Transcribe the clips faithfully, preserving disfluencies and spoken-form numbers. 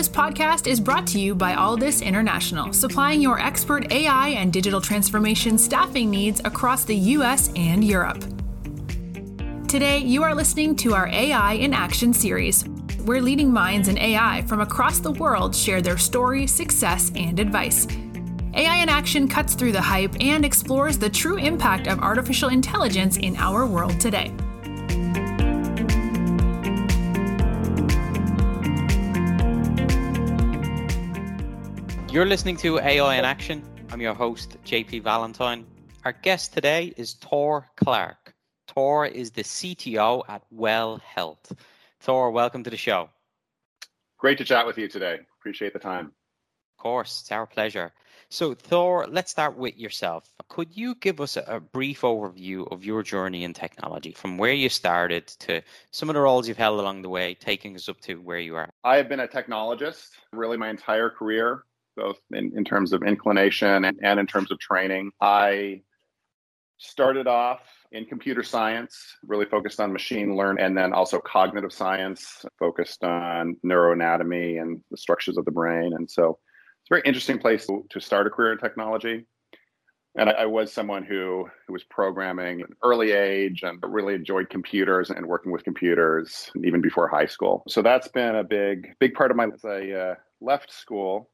This podcast is brought to you by Aldis International, supplying your expert A I and digital transformation staffing needs across the U S and Europe. Today, you are listening to our A I in Action series, where leading minds in A I from across the world share their story, success, and advice. A I in Action cuts through the hype and explores the true impact of artificial intelligence in our world today. You're listening to A I in Action. I'm your host, J P Valentine. Our guest today is Thor Clarke. Thor is the C T O at Well Health. Thor, welcome to the show. Great to chat with you today. Appreciate the time. Of course, it's our pleasure. So, Thor, let's start with yourself. Could you give us a brief overview of your journey in technology, from where you started to some of the roles you've held along the way, taking us up to where you are? I have been a technologist really my entire career, both in, in terms of inclination and, and in terms of training. I started off in computer science, really focused on machine learning, and then also cognitive science, focused on neuroanatomy and the structures of the brain. And so it's a very interesting place to, to start a career in technology. And I, I was someone who, who was programming at an early age and really enjoyed computers and working with computers even before high school. So that's been a big, big part of my life. I uh, left school.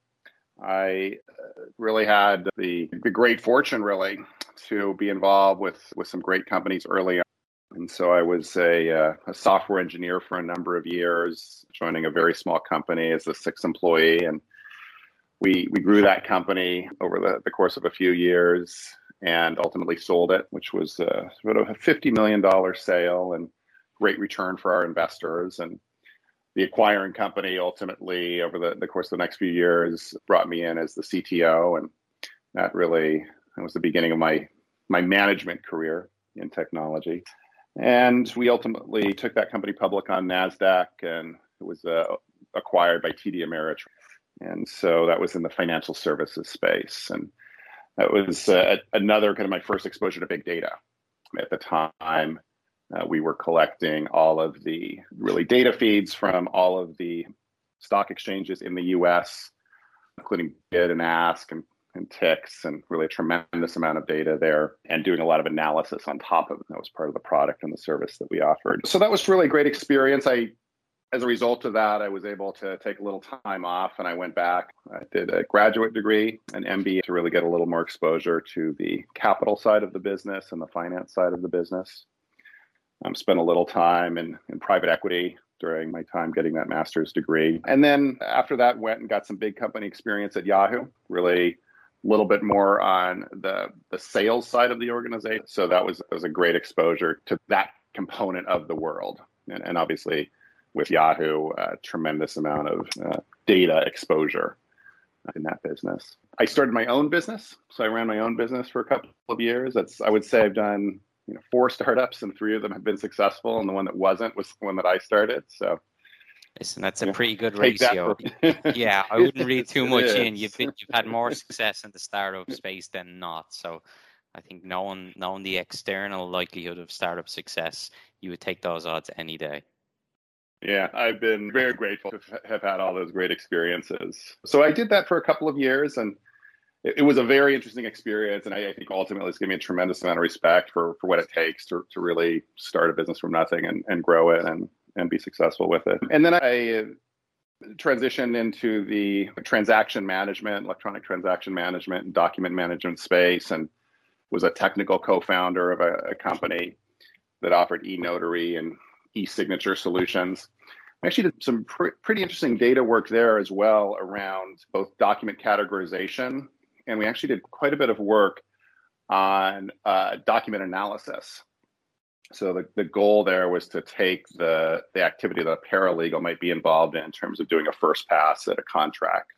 I uh, really had the, the great fortune, really, to be involved with, with some great companies early on. And so I was a, uh, a software engineer for a number of years, joining a very small company as a sixth employee. And we we grew that company over the, the course of a few years and ultimately sold it, which was uh, sort of a fifty million dollars sale and great return for our investors. And the acquiring company ultimately, over the, the course of the next few years, brought me in as the C T O. And that really that was the beginning of my, my management career in technology. And we ultimately took that company public on NASDAQ, and it was uh, acquired by T D Ameritrade. And so that was in the financial services space. And that was uh, another kind of my first exposure to big data. At the time, uh, we were collecting all of the really data feeds from all of the stock exchanges in the U S, including Bid and Ask and, and Ticks, and really a tremendous amount of data there, and doing a lot of analysis on top of it. That was part of the product and the service that we offered. So that was really a great experience. I As a result of that, I was able to take a little time off, and I went back. I did a graduate degree, an M B A, to really get a little more exposure to the capital side of the business and the finance side of the business. Um, spent a little time in, in private equity during my time getting that master's degree. And then after that, went and got some big company experience at Yahoo, really a little bit more on the, the sales side of the organization. So that was, was a great exposure to that component of the world. And, and obviously, with Yahoo, a tremendous amount of uh, data exposure in that business. I started my own business. So I ran my own business for a couple of years. That's, I would say I've done you know, four startups, and three of them have been successful. And the one that wasn't was the one that I started. So listen, that's a pretty good ratio. For- yeah, I wouldn't read too much in. You've been, you've had more success in the startup space than not. So I think knowing, knowing the external likelihood of startup success, you would take those odds any day. Yeah, I've been very grateful to have had all those great experiences. So I did that for a couple of years, and it, it was a very interesting experience. And I, I think ultimately it's given me a tremendous amount of respect for, for what it takes to, to really start a business from nothing and, and grow it and, and be successful with it. And then I transitioned into the transaction management, electronic transaction management, and document management space, and was a technical co-founder of a, a company that offered e-notary and e-signature solutions. I actually did some pr- pretty interesting data work there as well around both document categorization, and we actually did quite a bit of work on uh, document analysis. So the, the goal there was to take the, the activity that a paralegal might be involved in in terms of doing a first pass at a contract,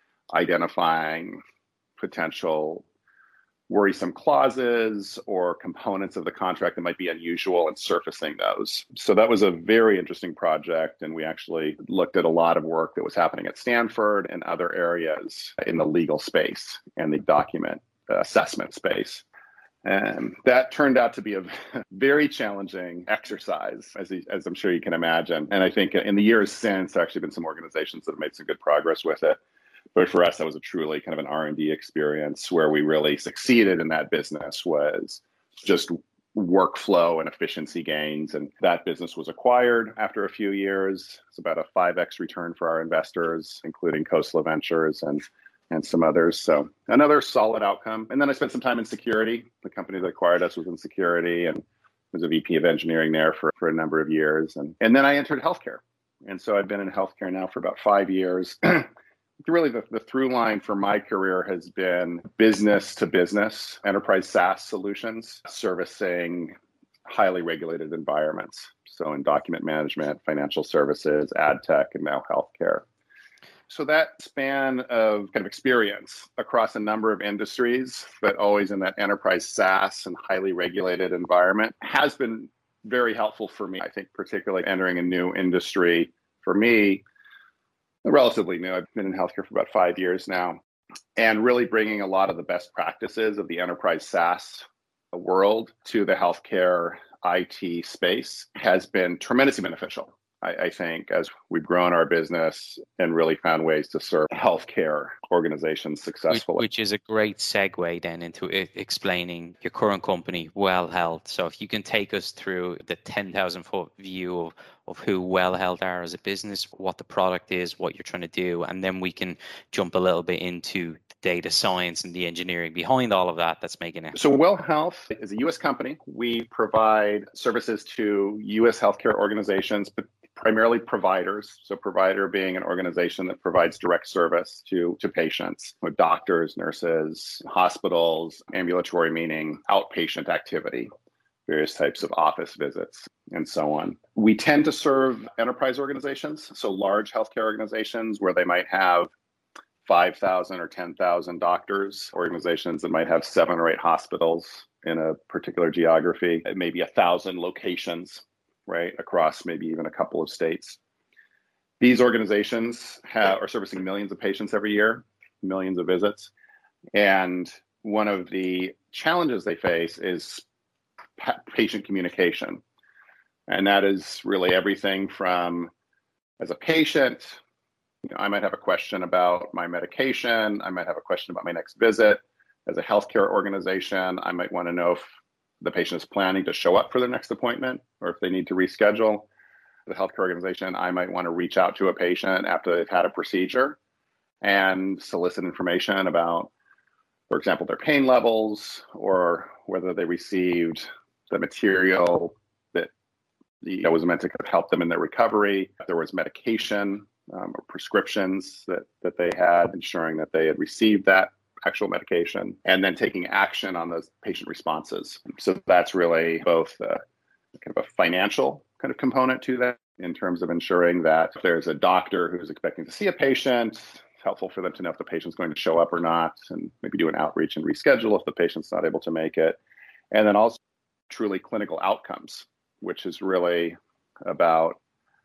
identifying potential worrisome clauses or components of the contract that might be unusual and surfacing those. So that was a very interesting project. And we actually looked at a lot of work that was happening at Stanford and other areas in the legal space and the document assessment space. And that turned out to be a very challenging exercise, as, he, as I'm sure you can imagine. And I think in the years since, there have actually been some organizations that have made some good progress with it. But for us, that was a truly kind of an R and D experience where we really succeeded in that business, was just workflow and efficiency gains. And that business was acquired after a few years. It's about a five X return for our investors, including Khosla Ventures and and some others. So another solid outcome. And then I spent some time in security. The company that acquired us was in security and was a V P of engineering there for, for a number of years. And, and then I entered healthcare. And so I've been in healthcare now for about five years. Really, the, the through line for my career has been business to business, enterprise SaaS solutions, servicing highly regulated environments. So in document management, financial services, ad tech, and now healthcare. So that span of kind of experience across a number of industries, but always in that enterprise SaaS and highly regulated environment, has been very helpful for me. I think particularly entering a new industry for me, relatively new. I've been in healthcare for about five years now, and really bringing a lot of the best practices of the enterprise SaaS world to the healthcare I T space has been tremendously beneficial. I, I think as we've grown our business and really found ways to serve healthcare organizations successfully. Which, which is a great segue then into it, explaining your current company, Well Health. So if you can take us through the ten thousand foot view of, of who Well Health are as a business, what the product is, what you're trying to do, and then we can jump a little bit into the data science and the engineering behind all of that that's making it. So Well Health is a U S company. We provide services to U S healthcare organizations, but primarily providers. So provider being an organization that provides direct service to, to patients, with doctors, nurses, hospitals, ambulatory meaning outpatient activity, various types of office visits, and so on. We tend to serve enterprise organizations, so large healthcare organizations where they might have five thousand or ten thousand doctors, organizations that might have seven or eight hospitals in a particular geography, maybe a thousand locations, right, across maybe even a couple of states. These organizations have, are servicing millions of patients every year, millions of visits. And one of the challenges they face is pa- patient communication. And that is really everything from, as a patient, you know, I might have a question about my medication. I might have a question about my next visit. As a healthcare organization, I might want to know if the patient is planning to show up for their next appointment, or if they need to reschedule. The healthcare organization, I might want to reach out to a patient after they've had a procedure and solicit information about, for example, their pain levels, or whether they received the material that you know, was meant to help them in their recovery. If there was medication um, or prescriptions that, that they had, ensuring that they had received that actual medication, and then taking action on those patient responses. So that's really both a, kind of a financial kind of component to that, in terms of ensuring that if there's a doctor who's expecting to see a patient, it's helpful for them to know if the patient's going to show up or not, and maybe do an outreach and reschedule if the patient's not able to make it. And then also truly clinical outcomes, which is really about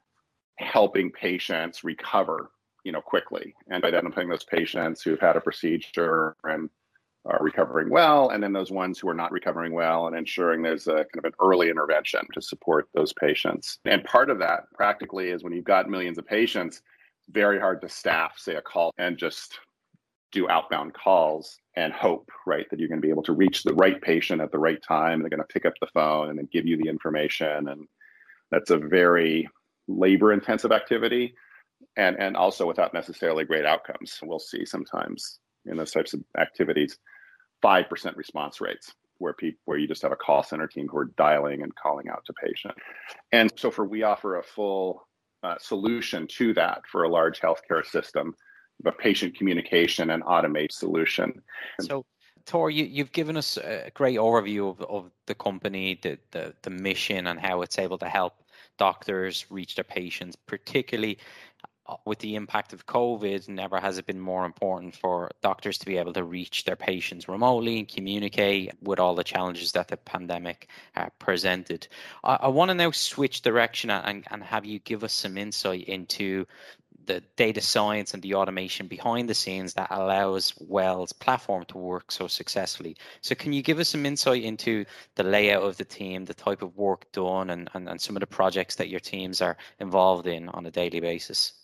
helping patients recover, you know, quickly, and identifying those patients who've had a procedure and are recovering well, and then those ones who are not recovering well, and ensuring there's a kind of an early intervention to support those patients. And part of that practically is when you've got millions of patients, it's very hard to staff, say, a call and just do outbound calls and hope, right, that you're going to be able to reach the right patient at the right time. They're going to pick up the phone and then give you the information. And that's a very labor-intensive activity. And, and also without necessarily great outcomes. We'll see sometimes in those types of activities, five percent response rates where people, where you just have a call center team who are dialing and calling out to patient. And so for, we offer a full uh, solution to that for a large healthcare system, a patient communication and automate solution. So Tor, you, you've given us a great overview of, of the company, the, the, the mission, and how it's able to help doctors reach their patients, particularly with the impact of COVID. Never has it been more important for doctors to be able to reach their patients remotely and communicate with all the challenges that the pandemic uh, presented. I, I want to now switch direction and, and have you give us some insight into the data science and the automation behind the scenes that allows Well's platform to work so successfully. So can you give us some insight into the layout of the team, the type of work done, and, and, and some of the projects that your teams are involved in on a daily basis?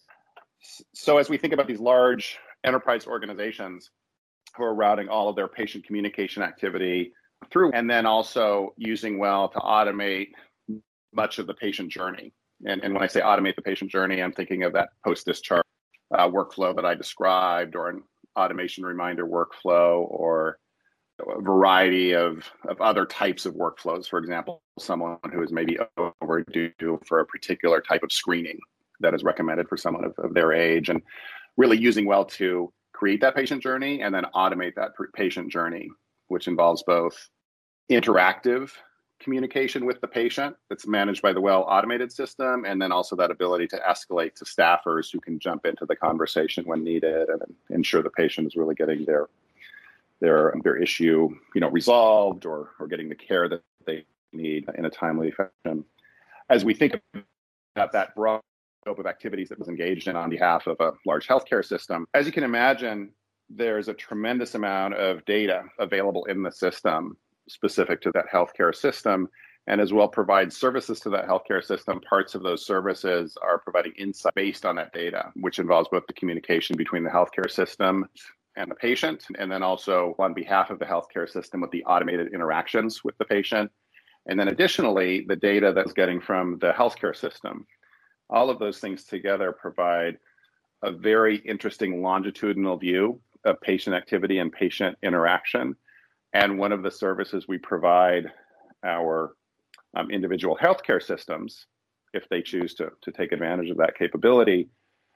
So as we think about these large enterprise organizations who are routing all of their patient communication activity through, and then also using Well to automate much of the patient journey. And, and when I say automate the patient journey, I'm thinking of that post-discharge uh, workflow that I described, or an automation reminder workflow, or a variety of, of other types of workflows. For example, someone who is maybe overdue for a particular type of screening that is recommended for someone of, of their age, and really using Well to create that patient journey and then automate that patient journey, which involves both interactive communication with the patient that's managed by the Well automated system, and then also that ability to escalate to staffers who can jump into the conversation when needed and ensure the patient is really getting their their their issue, you know, resolved, or or getting the care that they need in a timely fashion. As we think about that broad scope of activities that was engaged in on behalf of a large healthcare system, as you can imagine, there's a tremendous amount of data available in the system specific to that healthcare system, and as well provide services to that healthcare system. Parts of those services are providing insight based on that data, which involves both the communication between the healthcare system and the patient, and then also on behalf of the healthcare system with the automated interactions with the patient. And then additionally, the data that's getting from the healthcare system. All of those things together provide a very interesting longitudinal view of patient activity and patient interaction. And one of the services we provide our um, individual healthcare systems, if they choose to, to take advantage of that capability,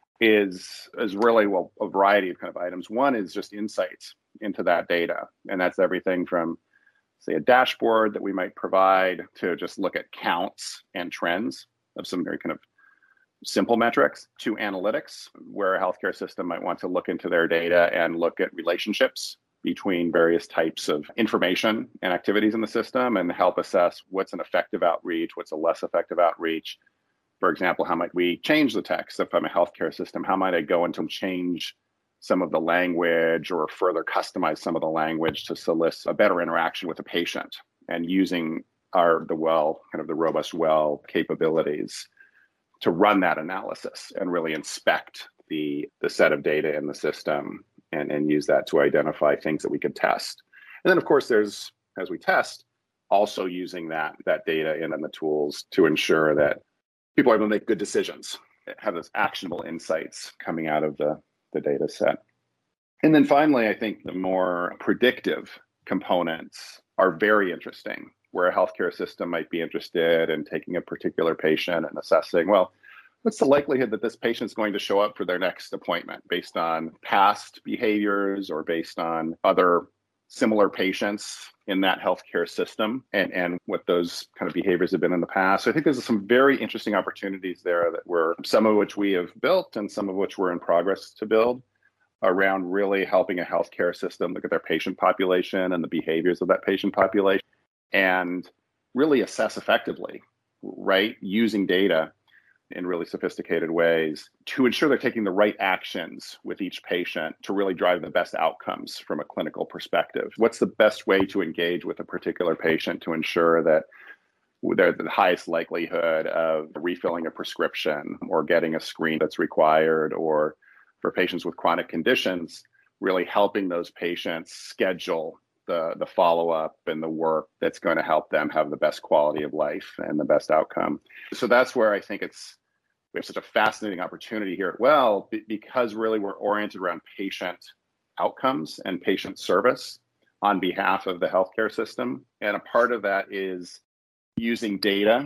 is, is really, well, a variety of kind of items. One is just insights into that data. And that's everything from, say, a dashboard that we might provide to just look at counts and trends of some very kind of simple metrics, to analytics, where a healthcare system might want to look into their data and look at relationships between various types of information and activities in the system, and help assess what's an effective outreach, what's a less effective outreach. For example, how might we change the text if I'm a healthcare system? How might I go into change some of the language, or further customize some of the language to solicit a better interaction with a patient, and using our the Well, kind of the robust Well capabilities to run that analysis and really inspect the, the set of data in the system, and, and use that to identify things that we could test. And then, of course, there's, as we test, also using that, that data in and the tools to ensure that people are able to make good decisions, have those actionable insights coming out of the, the data set. And then finally, I think the more predictive components are very interesting, where a healthcare system might be interested in taking a particular patient and assessing, well, what's the likelihood that this patient's going to show up for their next appointment based on past behaviors or based on other similar patients in that healthcare system, and, and what those kind of behaviors have been in the past. So I think there's some very interesting opportunities there that we're, some of which we have built and some of which we're in progress to build, around really helping a healthcare system look at their patient population and the behaviors of that patient population, and really assess effectively, right, using data in really sophisticated ways to ensure they're taking the right actions with each patient to really drive the best outcomes from a clinical perspective. What's the best way to engage with a particular patient to ensure that they're the highest likelihood of refilling a prescription or getting a screen that's required, or for patients with chronic conditions, really helping those patients schedule the, the follow-up and the work that's going to help them have the best quality of life and the best outcome. So that's where I think it's, we have such a fascinating opportunity here at Well, because really we're oriented around patient outcomes and patient service on behalf of the healthcare system. And a part of that is using data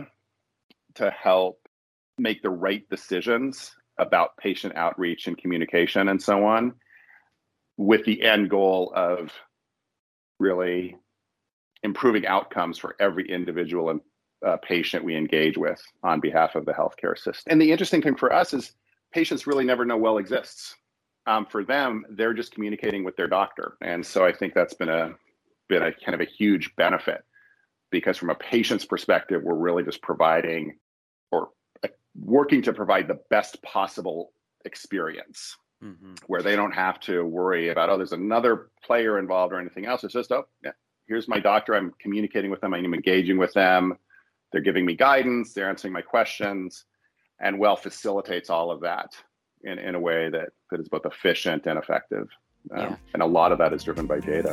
to help make the right decisions about patient outreach and communication and so on, with the end goal of really improving outcomes for every individual and uh, patient we engage with on behalf of the healthcare system. And the interesting thing for us is patients really never know Well exists. Um, for them, they're just communicating with their doctor. And so I think that's been a been a kind of a huge benefit, because from a patient's perspective, we're really just providing, or working to provide, the best possible experience, mm-hmm. where they don't have to worry about, oh, there's another player involved or anything else. It's just, oh, yeah, here's my doctor. I'm communicating with them. I'm engaging with them. They're giving me guidance. They're answering my questions. And Well facilitates all of that in, in a way that, that is both efficient and effective. Um, yeah. And a lot of that is driven by data.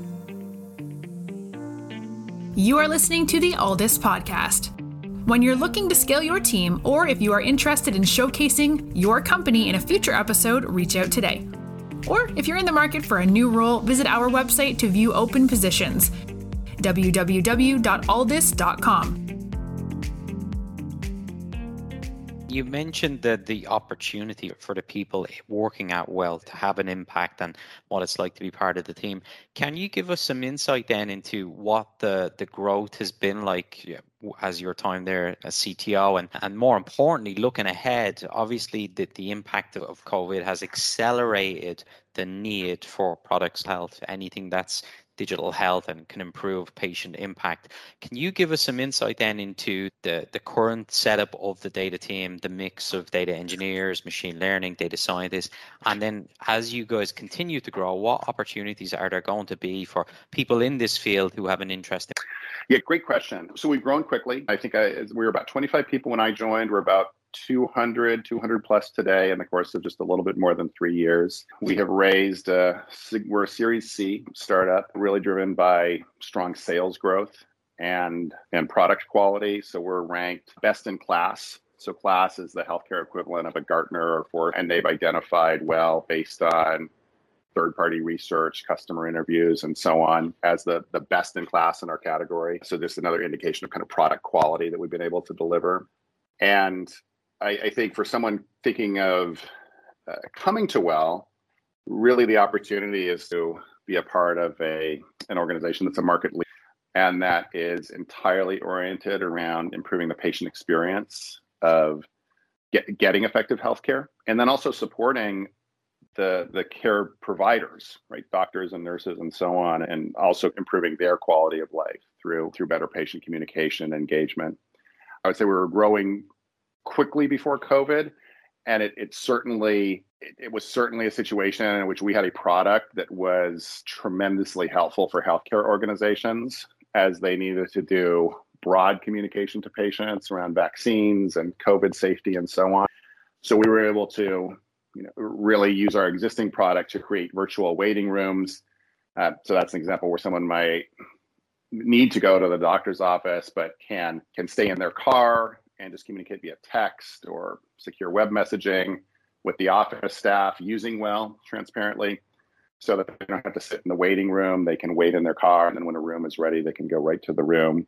You are listening to the Aldis Podcast. When you're looking to scale your team, or if you are interested in showcasing your company in a future episode, reach out today. Or if you're in the market for a new role, visit our website to view open positions, w w w dot aldis dot com. You mentioned that the opportunity for the people working at Well to have an impact and what it's like to be part of the team. Can you give us some insight then into what the, the growth has been like as your time there as C T O? And, and more importantly, looking ahead, obviously the, the impact of COVID has accelerated the need for products health, anything that's digital health and can improve patient impact. Can you give us some insight then into the, the current setup of the data team, the mix of data engineers, machine learning, data scientists, and then as you guys continue to grow, what opportunities are there going to be for people in this field who have an interest in? Yeah, great question. So we've grown quickly. I think I, we were about twenty-five people when I joined. We're about two hundred, two hundred plus today in the course of just a little bit more than three years. We have raised, uh, we're a Series C startup, really driven by strong sales growth and, and product quality. So we're ranked best in class. So class is the healthcare equivalent of a Gartner or Forrester, and they've identified Well based on third-party research, customer interviews, and so on as the, the best in class in our category. So this is another indication of kind of product quality that we've been able to deliver. And I, I think for someone thinking of uh, coming to Well, really the opportunity is to be a part of a an organization that's a market leader and that is entirely oriented around improving the patient experience of get, getting effective healthcare, and then also supporting the the care providers, right, doctors and nurses and so on, and also improving their quality of life through through better patient communication, engagement. I would say we were growing quickly before COVID, and it, it certainly it, it was certainly a situation in which we had a product that was tremendously helpful for healthcare organizations as they needed to do broad communication to patients around vaccines and COVID safety and so on. So we were able to, you know, really use our existing product to create virtual waiting rooms. Uh, so that's an example where someone might need to go to the doctor's office, but can can stay in their car and just communicate via text or secure web messaging with the office staff using Well transparently, so that they don't have to sit in the waiting room. They can wait in their car, and then when a room is ready, they can go right to the room.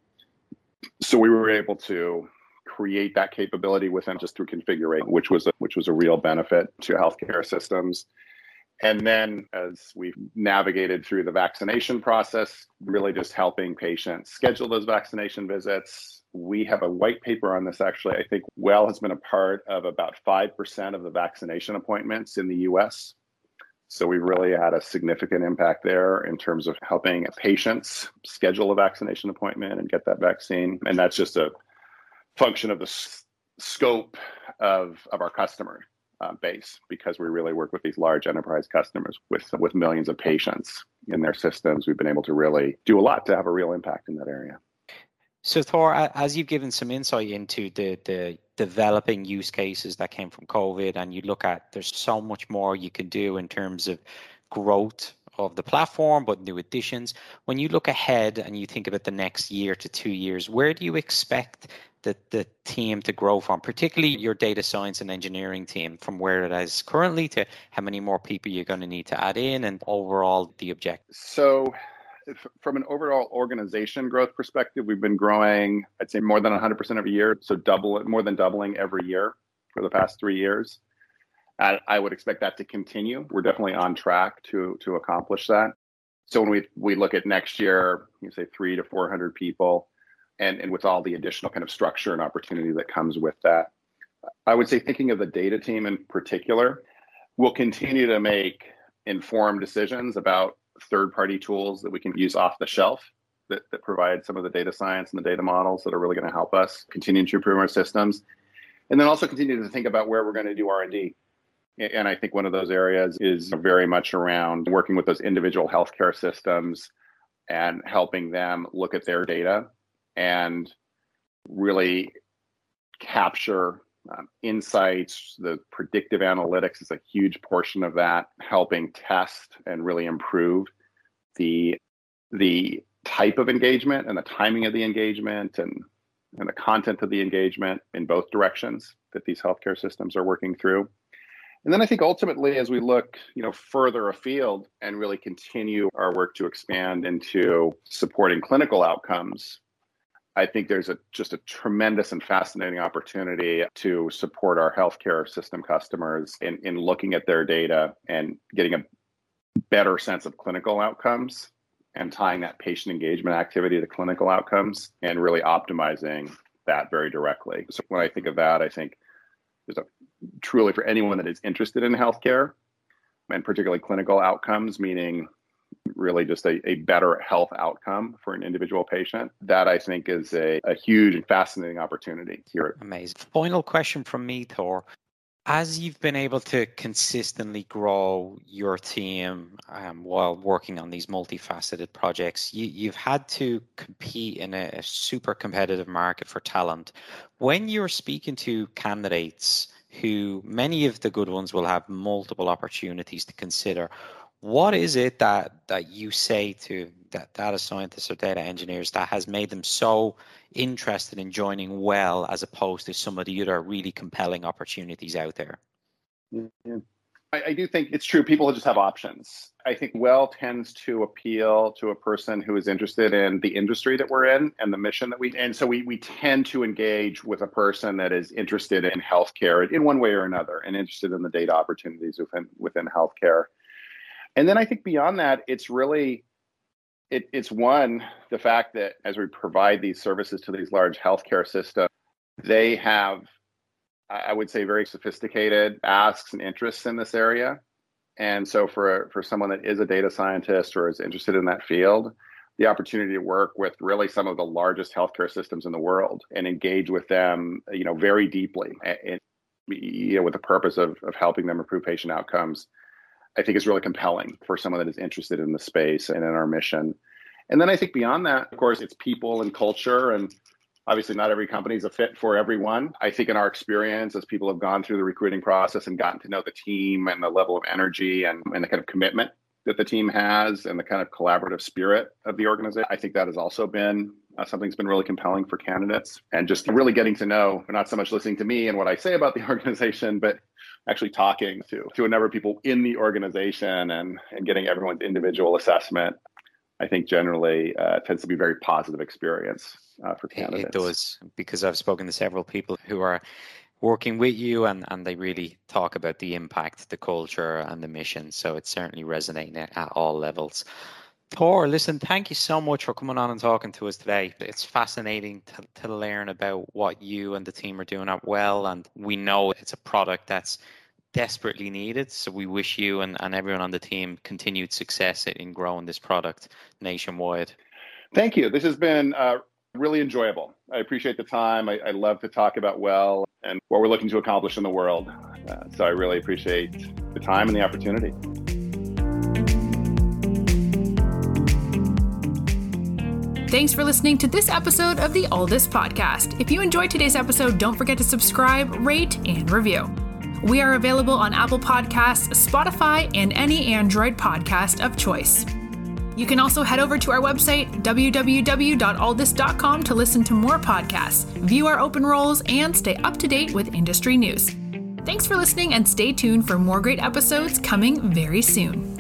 So we were able to create that capability within just through configuration, which was a, which was a real benefit to healthcare systems. And then as we've navigated through the vaccination process, really just helping patients schedule those vaccination visits. We have a white paper on this, actually. I think Well has been a part of about five percent of the vaccination appointments in the U S. So we've really had a significant impact there in terms of helping patients schedule a vaccination appointment and get that vaccine. And that's just a function of the s- scope of, of our customer uh, base, because we really work with these large enterprise customers with, with millions of patients in their systems. We've been able to really do a lot to have a real impact in that area. So Thor, as you've given some insight into the, the developing use cases that came from COVID, and you look at, there's so much more you can do in terms of growth of the platform, but new additions. When you look ahead and you think about the next year to two years, where do you expect the, the team to grow from, particularly your data science and engineering team, from where it is currently to how many more people you're going to need to add in, and overall the objective? So from an overall organization growth perspective, we've been growing, I'd say, more than one hundred percent every year. So double, more than doubling every year for the past three years. And I would expect that to continue. We're definitely on track to, to accomplish that. So when we, we look at next year, you say three to four hundred people, and, and with all the additional kind of structure and opportunity that comes with that. I would say, thinking of the data team in particular, we'll continue to make informed decisions about third-party tools that we can use off the shelf that, that provide some of the data science and the data models that are really going to help us continue to improve our systems. And then also continue to think about where we're going to do R and D. And I think one of those areas is very much around working with those individual healthcare systems and helping them look at their data and really capture um, insights. The predictive analytics is a huge portion of that, helping test and really improve the the type of engagement and the timing of the engagement and, and the content of the engagement in both directions that these healthcare systems are working through. And then I think ultimately, as we look, you know, further afield and really continue our work to expand into supporting clinical outcomes, I think there's a just a tremendous and fascinating opportunity to support our healthcare system customers in, in looking at their data and getting a better sense of clinical outcomes and tying that patient engagement activity to clinical outcomes and really optimizing that very directly. So when I think of that, I think there's a truly for anyone that is interested in healthcare and particularly clinical outcomes, meaning really just a, a better health outcome for an individual patient. That I think is a, a huge and fascinating opportunity here. Amazing. Final question from me, Thor. As you've been able to consistently grow your team um, while working on these multifaceted projects, you, you've had to compete in a, a super competitive market for talent. When you're speaking to candidates, who many of the good ones will have multiple opportunities to consider, what is it that that you say to that data scientists or data engineers that has made them so interested in joining Well as opposed to some of the other really compelling opportunities out there? Yeah. I, I do think it's true. People just have options. I think Well tends to appeal to a person who is interested in the industry that we're in and the mission that we, and so we we tend to engage with a person that is interested in healthcare in one way or another and interested in the data opportunities within within healthcare. And then I think beyond that, it's really, it, it's one, the fact that as we provide these services to these large healthcare systems, they have, I would say, very sophisticated asks and interests in this area. And so for, for someone that is a data scientist or is interested in that field, the opportunity to work with really some of the largest healthcare systems in the world and engage with them, you know, very deeply, and, you know, with the purpose of, of helping them improve patient outcomes, I think is really compelling for someone that is interested in the space and in our mission. And then I think beyond that, of course, it's people and culture. And obviously not every company is a fit for everyone. I think in our experience, as people have gone through the recruiting process and gotten to know the team and the level of energy and, and the kind of commitment that the team has and the kind of collaborative spirit of the organization, I think that has also been uh, something that's been really compelling for candidates. And just really getting to know, not so much listening to me and what I say about the organization, but actually talking to, to a number of people in the organization and, and getting everyone's individual assessment, I think generally uh, tends to be a very positive experience uh, for candidates. It does, because I've spoken to several people who are working with you and, and they really talk about the impact, the culture and the mission. So it's certainly resonating at, at all levels. Thor, listen, thank you so much for coming on and talking to us today. It's fascinating to, to learn about what you and the team are doing at Well, and we know it's a product that's desperately needed. So we wish you and, and everyone on the team continued success in growing this product nationwide. Thank you. This has been uh, really enjoyable. I appreciate the time. I, I love to talk about Well and what we're looking to accomplish in the world. Uh, so I really appreciate the time and the opportunity. Thanks for listening to this episode of the Aldus Podcast. If you enjoyed today's episode, don't forget to subscribe, rate, and review. We are available on Apple Podcasts, Spotify, and any Android podcast of choice. You can also head over to our website, w w w dot aldus dot com, to listen to more podcasts, view our open roles, and stay up to date with industry news. Thanks for listening, and stay tuned for more great episodes coming very soon.